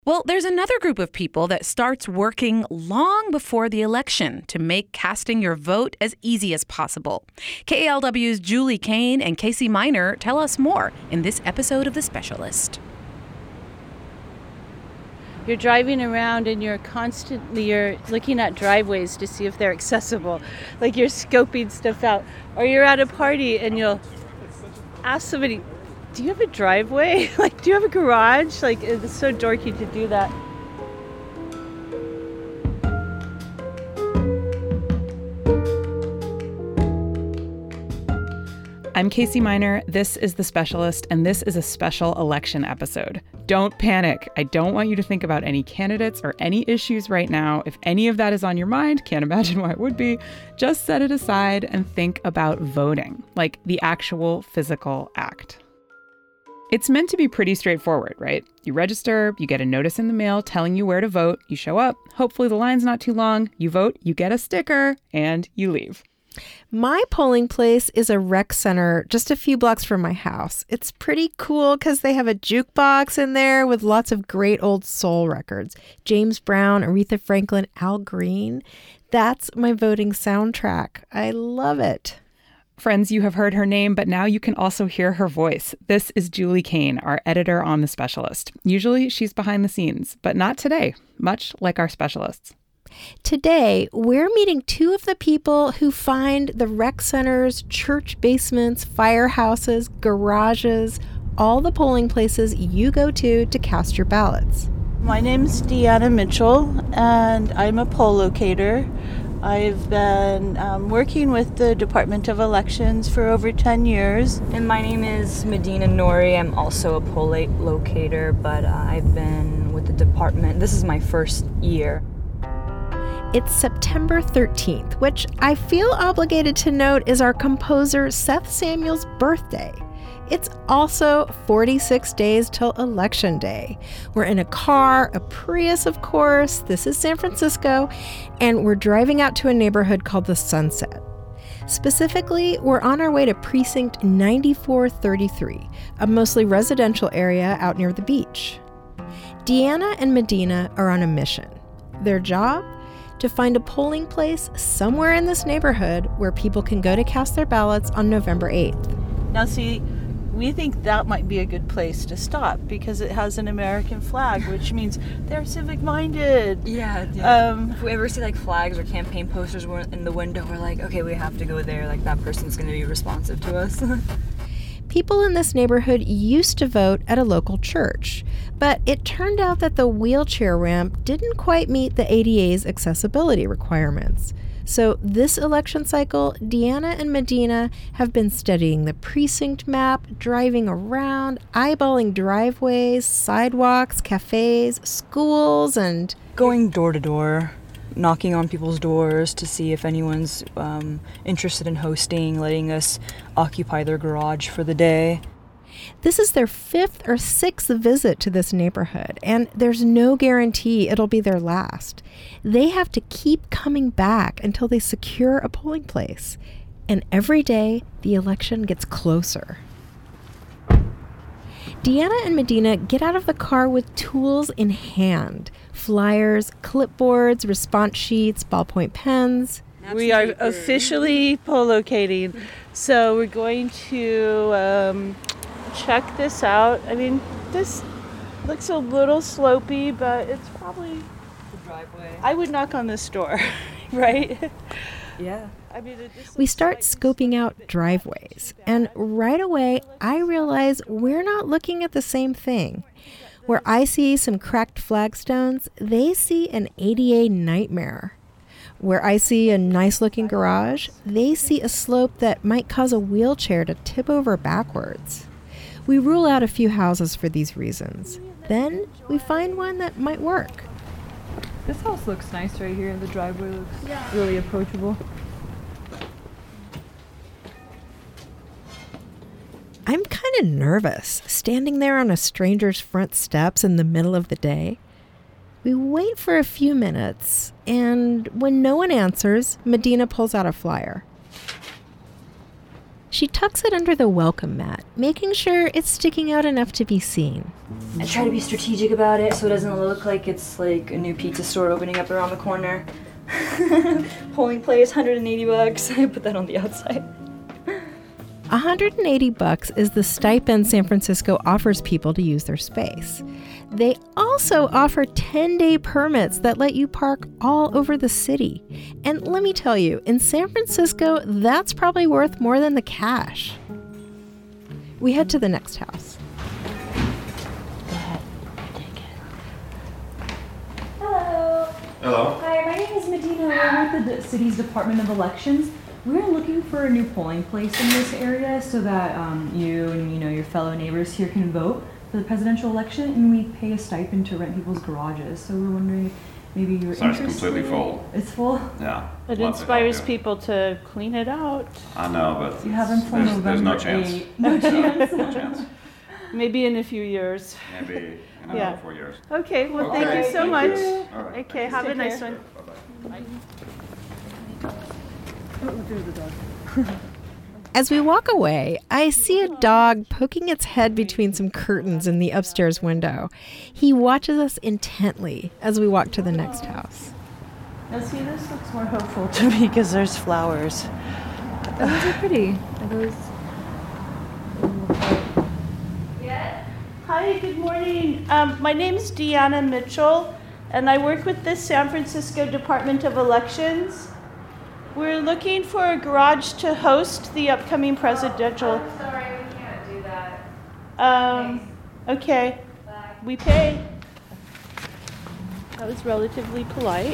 Well, there's another group of people that starts working long before the election to make casting your vote as easy as possible. KALW's Julie Kane and Casey Miner tell us more in this episode of The Specialist. You're driving around and you're looking at driveways to see if they're accessible. Like you're scoping stuff out. Or you're at a party and you'll ask somebody, do you have a driveway? Do you have a garage? It's so dorky to do that. I'm Casey Miner, this is The Specialist, and this is a special election episode. Don't panic. I don't want you to think about any candidates or any issues right now. If any of that is on your mind, can't imagine why it would be, just set it aside and think about voting, like the actual physical act. It's meant to be pretty straightforward, right? You register, you get a notice in the mail telling you where to vote, you show up, hopefully the line's not too long, you vote, you get a sticker, and you leave. My polling place is a rec center just a few blocks from my house. It's pretty cool because they have a jukebox in there with lots of great old soul records. James Brown, Aretha Franklin, Al Green. That's my voting soundtrack. I love it. Friends, you have heard her name, but now you can also hear her voice. This is Julie Kane, our editor on The Specialist. Usually she's behind the scenes, but not today, much like our specialists. Today, we're meeting two of the people who find the rec centers, church basements, firehouses, garages, all the polling places you go to cast your ballots. My name's Deanna Mitchell, and I'm a poll locator. I've been working with the Department of Elections for over 10 years. And my name is Medina Nori. I'm also a poll locator, but I've been with the department. This is my first year. It's September 13th, which I feel obligated to note is our composer Seth Samuel's birthday. It's also 46 days till Election Day. We're in a car, a Prius, of course. This is San Francisco, and we're driving out to a neighborhood called the Sunset. Specifically, we're on our way to Precinct 9433, a mostly residential area out near the beach. Deanna and Medina are on a mission. Their job? To find a polling place somewhere in this neighborhood where people can go to cast their ballots on November 8th. Now see, we think that might be a good place to stop because it has an American flag, which means they're civic-minded. Yeah. If we ever see flags or campaign posters in the window, we're like, okay, we have to go there. That person's going to be responsive to us. People in this neighborhood used to vote at a local church, but it turned out that the wheelchair ramp didn't quite meet the ADA's accessibility requirements. So this election cycle, Deanna and Medina have been studying the precinct map, driving around, eyeballing driveways, sidewalks, cafes, schools, and going door to door, knocking on people's doors to see if anyone's interested in hosting, letting us occupy their garage for the day. This is their 5th or 6th visit to this neighborhood, and there's no guarantee it'll be their last. They have to keep coming back until they secure a polling place. And every day, the election gets closer. Deanna and Medina get out of the car with tools in hand. Flyers, clipboards, response sheets, ballpoint pens. We are officially poll locating. So we're going to check this out. I mean, this looks a little slopey, but it's probably the driveway. I would knock on this door, right? Yeah. We start scoping out driveways, and right away I realize we're not looking at the same thing. Where I see some cracked flagstones, they see an ADA nightmare. Where I see a nice-looking garage, they see a slope that might cause a wheelchair to tip over backwards. We rule out a few houses for these reasons. Then we find one that might work. This house looks nice right here. The driveway looks really approachable. I'm kind of nervous, standing there on a stranger's front steps in the middle of the day. We wait for a few minutes, and when no one answers, Medina pulls out a flyer. She tucks it under the welcome mat, making sure it's sticking out enough to be seen. I try to be strategic about it so it doesn't look like it's like a new pizza store opening up around the corner. Polling place, $180. I put that on the outside. $180 is the stipend San Francisco offers people to use their space. They also offer 10-day permits that let you park all over the city. And let me tell you, in San Francisco, that's probably worth more than the cash. We head to the next house. Go ahead. Take it. Hello. Hello. Hi, my name is Medina. We're with the city's Department of Elections. We're looking for a new polling place in this area so that you and your fellow neighbors here can vote for the presidential election, and we pay a stipend to rent people's garages. So we're wondering if maybe you're interested. It's completely full. It's full? Yeah. It Lots of inspires help, yeah. people to clean it out. I know, but You have until November there's no chance. 8th. No chance. No chance. Maybe in a few years. Maybe in another Yeah. 4 years. Okay, well, Okay, thank you so thank much. you. All right. Okay, have a nice one. Bye-bye. As we walk away, I see a dog poking its head between some curtains in the upstairs window. He watches us intently as we walk to the next house. Now see, this looks more hopeful to me because there's flowers. Those are pretty. Those. Hi, good morning. My name is Deanna Mitchell, and I work with the San Francisco Department of Elections. We're looking for a garage to host the upcoming presidential. I'm sorry, we can't do that. Okay. Bye. We pay. That was relatively polite.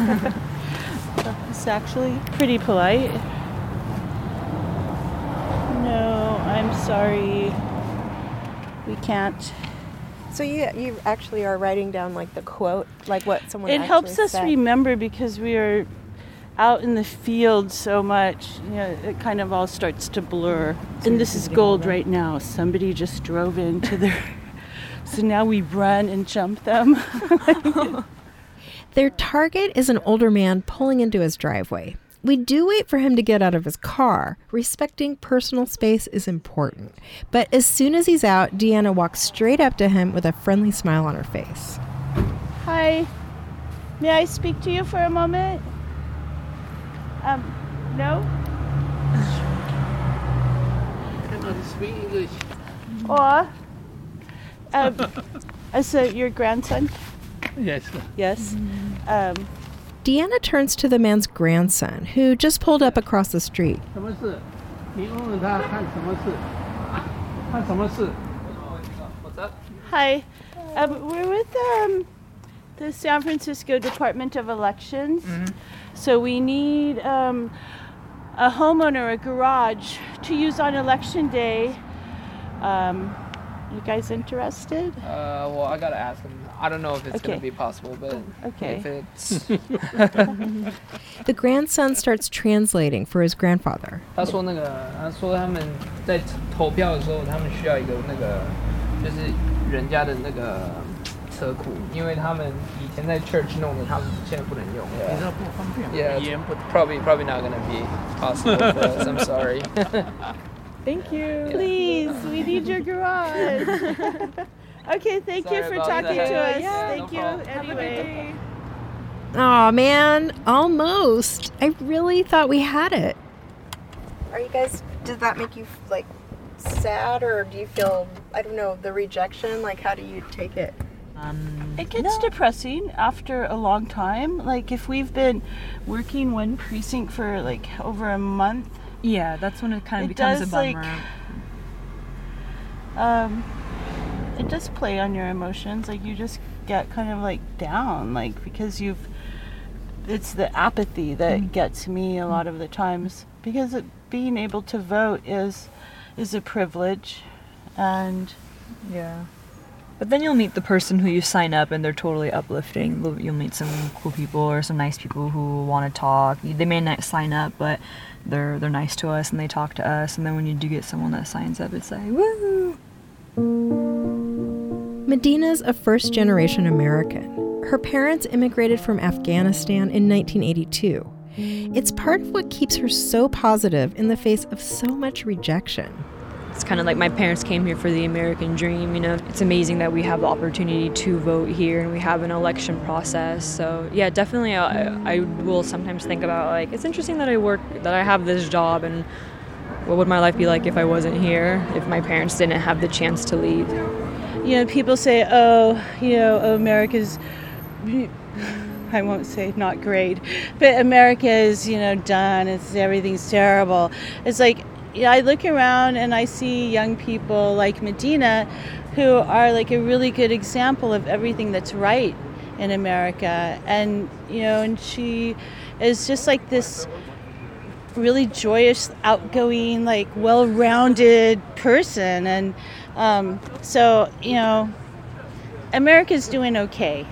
It's actually pretty polite. No, I'm sorry. We can't. So you actually are writing down like the quote, like what someone It helps us remember because we are out in the field so much. It kind of all starts to blur. And this is gold right now. Somebody just drove into their... So now we run and jump them. Their target is an older man pulling into his driveway. We do wait for him to get out of his car. Respecting personal space is important. But as soon as he's out, Deanna walks straight up to him with a friendly smile on her face. Hi. May I speak to you for a moment? No? Cannot speak English. Or? Is it your grandson? Yes. Yes. Deanna turns to the man's grandson, who just pulled up across the street. 什么事？你问问他看什么事？看什么事？ What's up? Hi. We're with the San Francisco Department of Elections. So we need a homeowner, a garage to use on election day. You guys interested? Well, I gotta ask him. I don't know if it's Okay. gonna be possible, but Okay. if it's The grandson starts translating for his grandfather. 他说他们在投票的时候，他们需要一个就是人家的车库，因为他们以前在 church 弄的，他们现在不能用。 比较不方便， Yeah, 语言不 probably not gonna be possible for us. I'm sorry. Thank you. Please, we need your garage. Okay, thank you Sorry for about talking that. to us. Yeah, Thank no you. problem. Anyway. Aw, man, almost. I really thought we had it. Are you guys, does that make you like sad, or do you feel, I don't know, the rejection? Like, how do you take it? It gets depressing after a long time. Like if we've been working one precinct for like over a month, Yeah, that's when it kind of It becomes a does, like, bummer. it does play on your emotions. Like you just get kind of like down, like because it's the apathy that gets me a lot of the times, because being able to vote is a privilege. And Yeah. But then you'll meet the person who you sign up and they're totally uplifting. You'll meet some cool people or some nice people who want to talk. They may not sign up, but they're nice to us and they talk to us. And then when you do get someone that signs up, it's like, woo! Medina's a first-generation American. Her parents immigrated from Afghanistan in 1982. It's part of what keeps her so positive in the face of so much rejection. It's kind of like my parents came here for the American dream, you know. It's amazing that we have the opportunity to vote here and we have an election process. So yeah, definitely I will sometimes think about, like, it's interesting that I have this job, and what would my life be like if I wasn't here, if my parents didn't have the chance to leave. You know, people say, oh, you know, America's, I won't say not great, but America is, you know, done. Everything's terrible. It's like, yeah, I look around and I see young people like Medina who are like a really good example of everything that's right in America. And, you know, and she is just like this really joyous, outgoing, like well-rounded person. And so, you know, America's doing okay.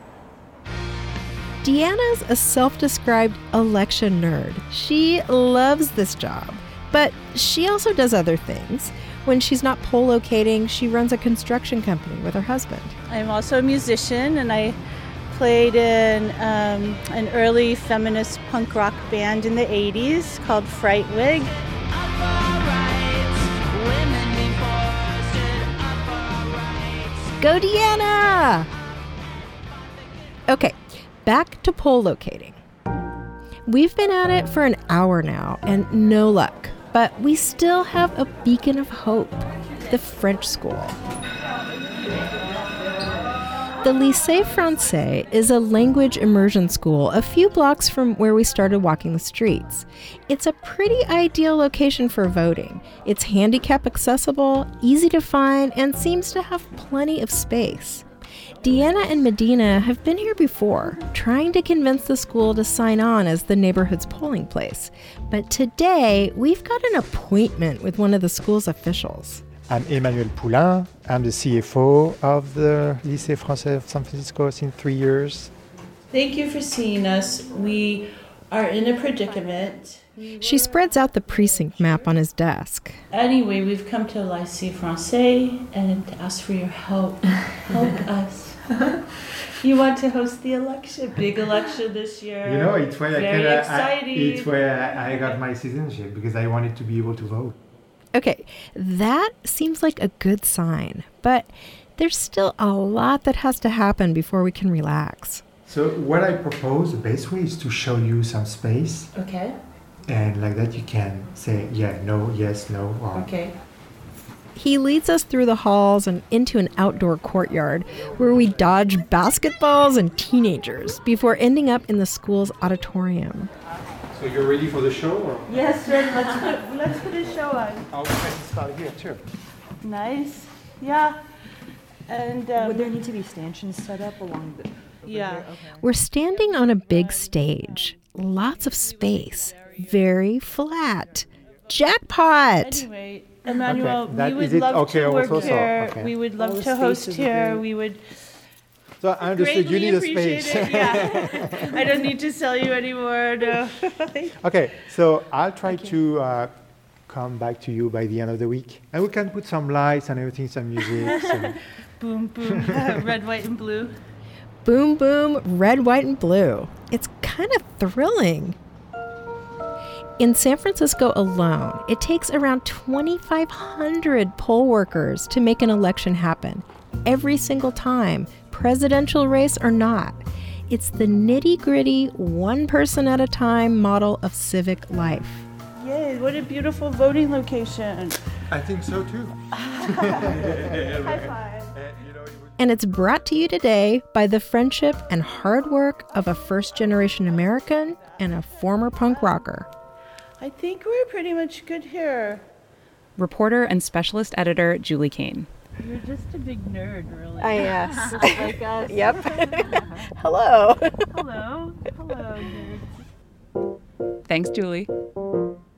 Deanna's a self-described election nerd. She loves this job. But she also does other things. When she's not poll locating, she runs a construction company with her husband. I'm also a musician, and I played in an early feminist punk rock band in the 80s called Frightwig. Go Deanna! Okay, back to poll locating. We've been at it for an hour now, and no luck. But we still have a beacon of hope, the French school. The Lycée Français is a language immersion school a few blocks from where we started walking the streets. It's a pretty ideal location for voting. It's handicap accessible, easy to find, and seems to have plenty of space. Deanna and Medina have been here before, trying to convince the school to sign on as the neighborhood's polling place. But today, we've got an appointment with one of the school's officials. I'm Emmanuel Poulain. I'm the CFO of the Lycée Français of San Francisco since 3 years. Thank you for seeing us. We are in a predicament. She spreads out the precinct map on his desk. Anyway, we've come to Lycée Français and to ask for your help. Help us. You want to host the election, big election this year. You know, it's why it's where I got my citizenship, because I wanted to be able to vote. Okay, that seems like a good sign, but there's still a lot that has to happen before we can relax. So what I propose, the best way is to show you some space. Okay. And like that you can say, yeah, no, yes, no. Or okay. He leads us through the halls and into an outdoor courtyard where we dodge basketballs and teenagers before ending up in the school's auditorium. So you're ready for the show? Or? Yes, ready. Let's put a show on. I'll try to start here too. Nice. Yeah. And would there need to be stanchions set up along the... Yeah. Okay. We're standing on a big stage. Lots of space. Very flat. Jackpot! Anyway, Emmanuel, okay. we would love to work also, here. okay. We would love to host here. We would So I understood you need a appreciate space. It. Yeah. I don't need to sell you anymore. No. Okay, so I'll try to come back to you by the end of the week. And we can put some lights and everything, some music. Some... Boom, boom, red, white, and blue. Boom, boom, red, white, and blue. It's kind of thrilling. In San Francisco alone, it takes around 2,500 poll workers to make an election happen. Every single time, presidential race or not. It's the nitty-gritty, one person at a time model of civic life. Yay, what a beautiful voting location. I think so too. High five. And it's brought to you today by the friendship and hard work of a first-generation American and a former punk rocker. I think we're pretty much good here. Reporter and specialist editor Julie Kane. You're just a big nerd, really. I Just like us. Yep. Hello. Hello. Hello, nerds. Thanks, Julie.